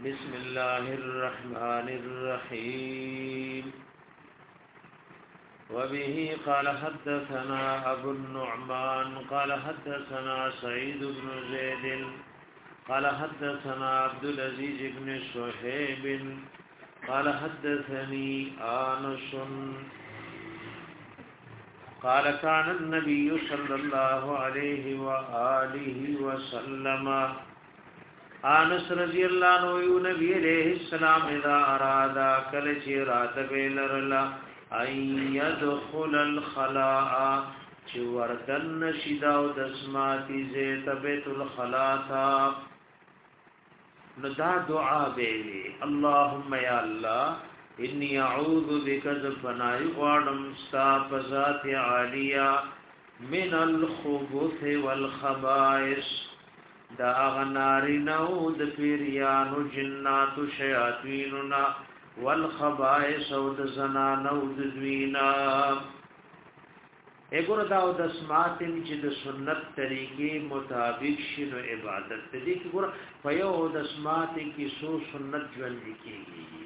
بسم الله الرحمن الرحيم وبه قال حدثنا أبو النعمان قال حدثنا سعيد بن زيد قال حدثنا عبد العزيز بن صهيب قال حدثني آنس قال كان النبي صلى الله عليه وآله وسلم انس رضی اللہ عنہ یو نبی علیہ السلام اذا اراد کل چی رات بیلرلا ای يدخل الخلاء چی وردن شداو دسماتی زیت بیت الخلاء ندا دعا بیلی اللهم یا اللہ انی اعوذ بک ذفنائی غارم ستاپ ذات عالیہ من الخبث والخبائث دا اغناری نو د پیریانو جناتو شیاطینونا والخبائس او د زنانو د دوینا اګور دا او د سماتم چې د سنت طریقې مطابق شنو عبادت دې کې ګور په یو د سمات کې سو سنت ژوند کېږي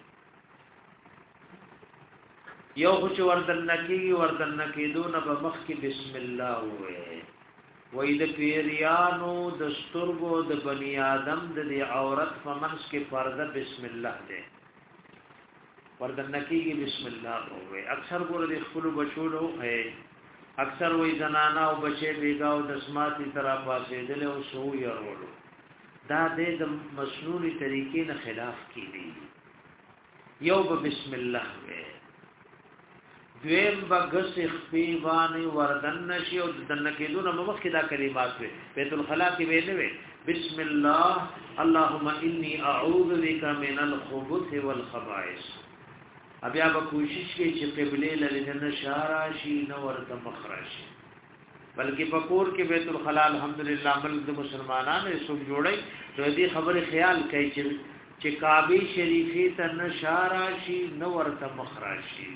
یو چې وردن کې دون په مخ کې بسم الله وې وې د پیریانو د سترګو د بنی آدم د عورت په منځ کې پرده بسم الله ده وردن کې بسم الله وې اکثر ګور د خپل بچولو ہے اکثر وې زنانا او بچي بیگاو د سماعتي طرح پاسې دل او سو یارولو دا د مسنونی طریقې نه خلاف کیږي یو بسم الله وې دویم بغس خفیوانی وردن نشی او دن کېدون مخ کې دا کلمات وي بیت الخلا کې ویلې وي بسم الله اللهم انی اعوذ بک من الخبث والخبائث بیا به کوشش کوي چې قبله لږ شاراشي نو ورته مخراشي بلکې پکور کې بیت الخلا الحمدلله ملک د مسلمانانو سم جوړي نو دې خبره خیال کوي چې کعبه شریفه ته نشاراشي نو ورته مخراشي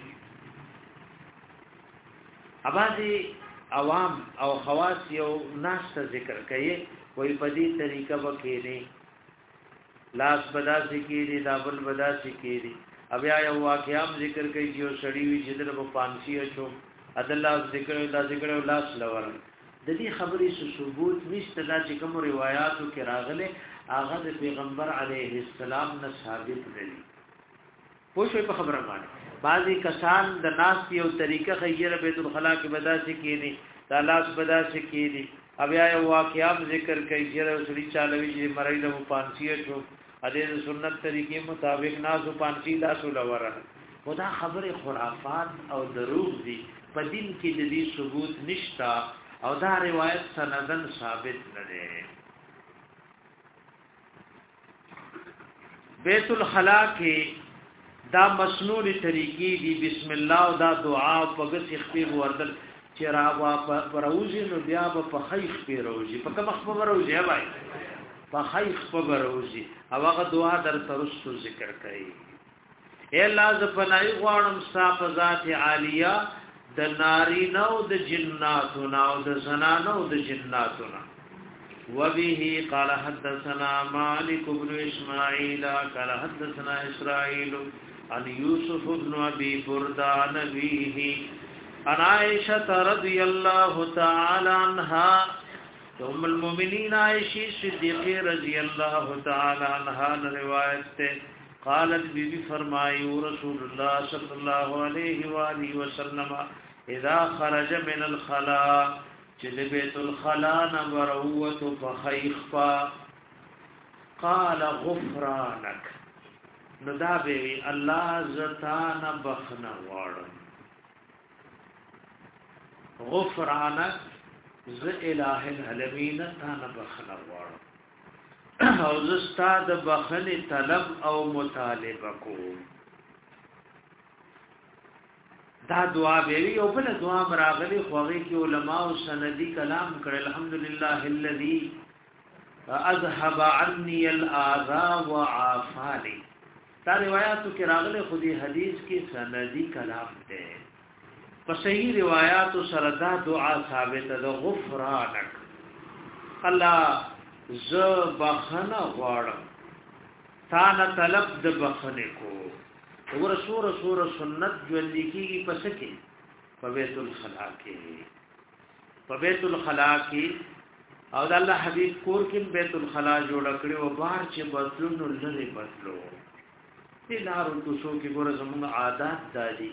اباظي عوام او خواص یو ناس ته ذکر کوي وای په دې طریقه وکړي لاس بدا ذکر دا بل بدا ذکر بیا یو واقعام ذکر کوي چې سړی وی چې د پانسی اچو ادله ذکر دا ذکر لاس لور د دې خبرې ثبوت نشته دا چې کوم روایتو کې راغلي هغه د پیغمبر علیه السلام نه ثابت دي پوښې په خبره باندې بعضی کسان د ناس یو طریقه خیره بیت الخلا کې بدا سکینی د لاس بدا سکینی بیا یو واقعام ذکر کوي چې رسول چالوي چې مړی له پانسیه شو د سنت طریقې مطابق ناس پانسی لاس ولور خدا خبره خرافات او دروغ دي په دین کې د دې ثبوت نشتا او دا روایت سندن ثابت نه ده بیت الخلا کې دا مسنون طریقې دی بسم الله او دا دعا په غس خپل وردل چې راوا پروزي نو بیا په خیخ پیروزي په کوم خپل پروزي هاي په خیخ په پروزي هغه دعا در ترستو ذکر کوي اے الله ز پنای غوانم صاحب ذات عالیه د ناری نو د جناتو نو د زنانو د جناتو وبه قال حدثنا مالك بن اسماعيل قال حدثنا اسرائيل عن يوسف بن ابي بردة نبيه عن عائشة رضي الله تعالى عنها ام المؤمنين عائشة صدیقہ رضی اللہ تعالی عنها روایت قالت بی بی فرمائی رسول الله صلی اللہ علیہ وآلہ وسلم اذا خرج من الخلاء چل بیت الخلاء نبروت فخیخفا قال غفرانک ندابی اللہ زتان بخنا وارم غفرانک ز الہ العالمین تان بخنا وارم او زستاد بخن طلب او مطالبه کو دا دعا بیوی او بل دعا مراغلی خوغی کی علماء و سندی کلام کر الحمدللہ الذی اذهب عنی الاذى وعافانی دا روایاتو کی راغلی خودی حدیث کی سندی کلام دے پس صحیح روایاتو سردا دعا ثابت دا غفرانک اللہ ز بخنا غواړم تا نه طلب د بخنه کو وګوره سور سنت ژوند کیږي پس کې په بیت الخلا کې او د الله حبیب کور کې بیت الخلا جوړ کړي او بار چې بدلونو لري بدلو دې لارو کوڅو کې ګوره زموږ عادت دادي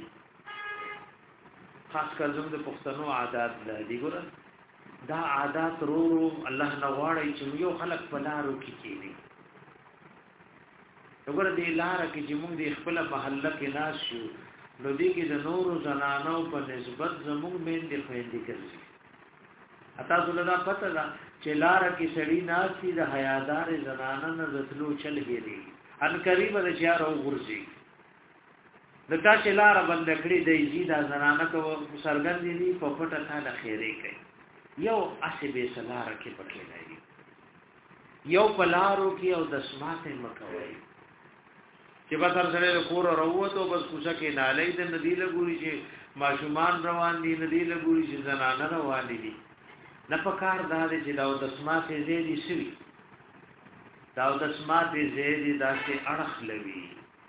خاص کر زموږ د پښتنو عادت دادي ګوره دا عادت رو الله نه غواړي چې یو خلک په لارو کې کېږي وګوره دې لار کې چې موږ د خپل محله کې ناس شو نو دې کې د نورو زنانو په نسبت زموږ مين دې خويندې کوي اته زله پته ده چې لار کې سړی ناس دي د حیادار زنانه نه رسلو چل هېري ان قریب د چار او غرزي دغه چې لار بند کړی د زیدا زنانه کو سرګند دي په پټه تا خیره کوي یو اسی به سلار کې پکې لایي یو پلارو کې او د سماته مکوي چې به تر سره کور وروته بس کوڅه کې نالې د ندی له ګوري چې ماشومان روان دي ندی له ګوري چې زنانه روان دي نه پکار دا چې دا د سماته زیدي سوي دا د سماته زیدي داسې اڑخ لوي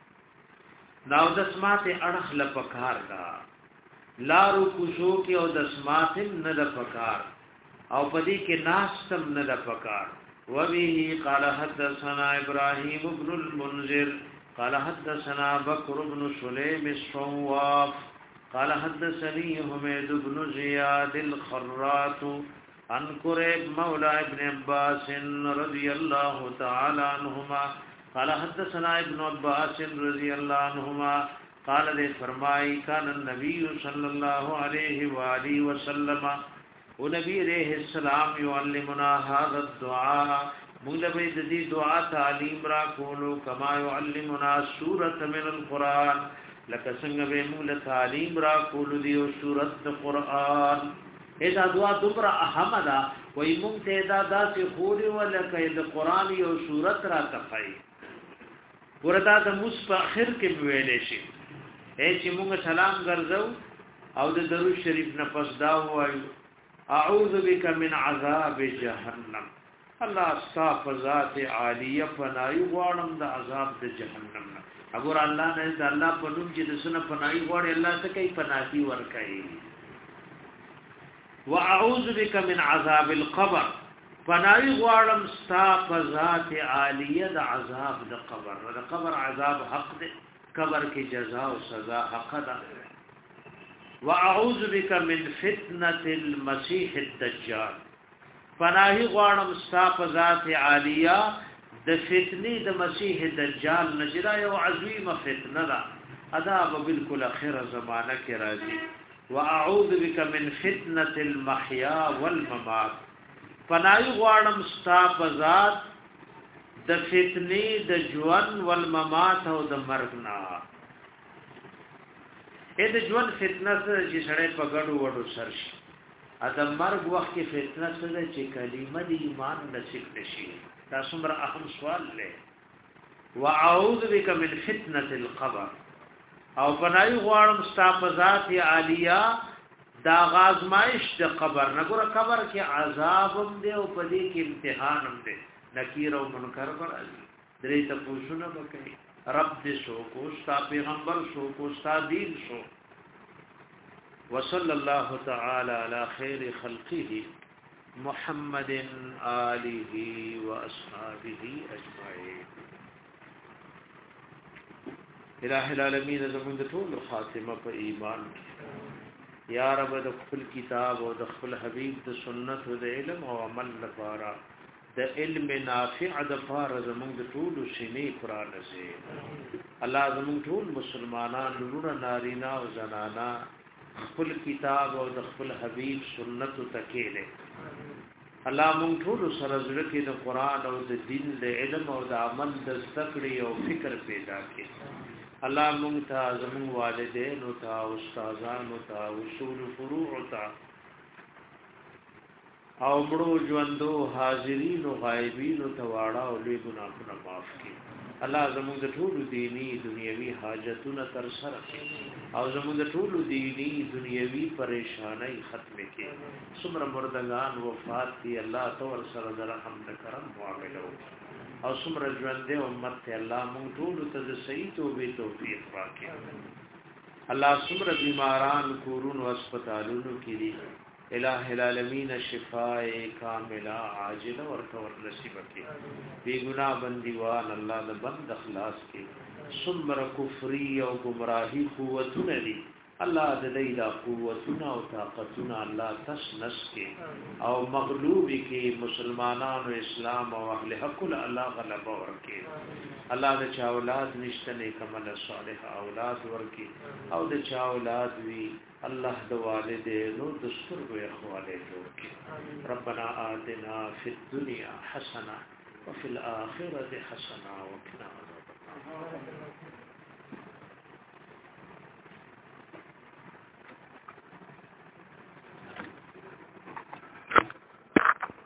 دا د سماته اڑخ لپکار دا لارو کوشو کې او د سماته نه د پکار او پدې کې ناستم نه د پکار وبه قال حدثنا ابراهيم بن المنذر قال حدثنا بكر بن سليم الصواف قال حدثني حميد بن زياد الخرات عن قريب مولى ابن عباس رضي الله تعالى عنهما قال حدثنا ابن عباس رضي الله عنهما قال دے فرمائی کان النبی صلی اللہ علیہ وآلہ وسلم و نبی علیہ السلام یعلمنا هذا الدعاء موږ به دې دعا تعلیم را کولو کما يعلمنا سورۃ من القرآن لکه څنګه به موږ تعلیم را کولو دی او سورۃ قرآن دا دعا دومره اهم ده وای موږ ته دا داسې خوري ولکه د قرآن یو سورۃ را تفای وردا د مصفخر کې ویلې شي چې موږ سلام ګرځو او د درود شریف نه پس دا وایو اعوذ بک من عذاب جهنم الله استغفر ذات عالیه پنای غواړم د عذاب د جهنم نه اگر الله نه د الله په نوم چې د سن پنای غواړي الله ته کوي پناهي ور کوي واعوذ بک من عذاب القبر پنای غواړم استغفر ذات عالیه د عذاب د قبر د قبر عذاب حق دی قبر کی جزا و سزا حق ده واعوذ بک من فتنه المسيح الدجال پناهی غواړم استاپ ذات عالیه د فتنې د مسیح دجال نجرا یو عظیمه فتنه ده عذاب بالکل اخر زمانہ کې راځي واعوذ بک من فتنه المحیا والممات پناهی غواړم استاپ ذات د فتنې د ژوند والممات او د مرګ نه د ژوند فتنه چې سړی په ګډو وډو سرشي ا د مرګ وخت کې فتنه څه چې کلمه د ایمان نصیب نشي دا څومره اهم سوال دی واعوذ بک من فتنه القبر او پنای غواړم ستاسو ذات عالیه دا غازمایش د قبر نه ګوره قبر کې عذاب هم دی او په دې کې امتحان هم دی نکیر او منکر راځي درې ته پوښتنه وکړي رب دې شو کو ستا پیغمبر شو کو ستا دین شو وصلی الله تعالی علی خیر خلقه محمد آله واصحابه اجمعین الہ العالمین زمون د ټول خاتمه په ایمان یا رب د خپل کتاب او د خپل حبیب د سنت او د علم او عمل لپاره د علم نافع د فار زمونږ ټول سینې قران سي الله زمونږ ټول مسلمانان لورا نارینا او زنانا خپل کتاب او د خپل حبيب سنت تکيله الله مونږ ټول سره زړه کې د قران او د دین د علم او د عمل د ذکر او فکر پیدا کړي الله مونږ ته زمونږ والدین او تا استادان او تا اصول فروع او تا او مړو ژوندو حاضرین او غایبین او تواړه او لوی ګناهونه معاف کړي الله زموږ د ټولو دینی دنیوي حاجتونه تر سره او زموږ د ټولو دینی دنیوي پریشانای ختم کړي څومره مردگان وفات دي الله تو ور سره د رحم د کرم معاملې او څومره ژوند امت ته الله مونږ ټول ته صحیح توفیق راکړي الله څومره بیماران کورونو هسپتالونو کې دي الہ العالمین شفاء کاملہ عاجل ورکور نصیب کړي بی گناہ بندیوان الله د بند اخلاص کې څومره کفری او گمراهی قوتونه دي الله د دې د قوتونه او طاقتونه الله تس نس کې او مغلوب کې مسلمانانو اسلام او اهل حق الله غلبه ورکړي الله د چا اولاد نشته نه کمل صالح اولاد ورکړي او د چا اولاد وی الله د والدینو د سترګو اخواله جوړ کړي ربنا آتنا فی الدنيا حسنه وفي الاخره حسنه وقنا عذاب النار